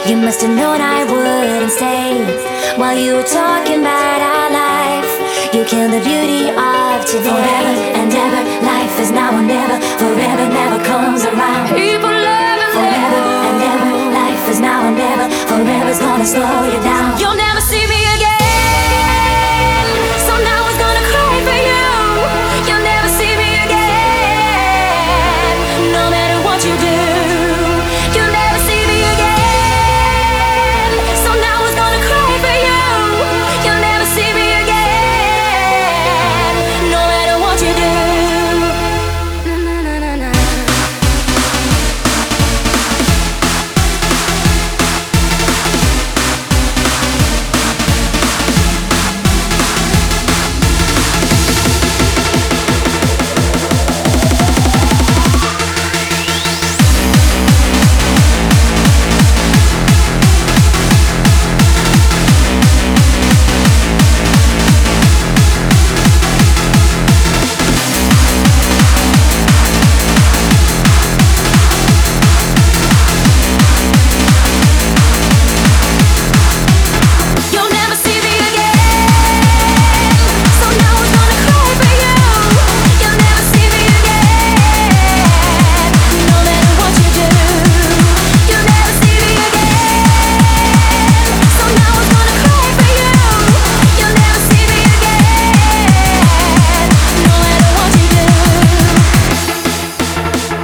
You must have known I wouldn't stay while you were talking about our life. You killed the beauty of today. Forever and ever, life is now or never. Forever never comes around. People love and forever and ever, life is now or never. Forever's gonna slow you down.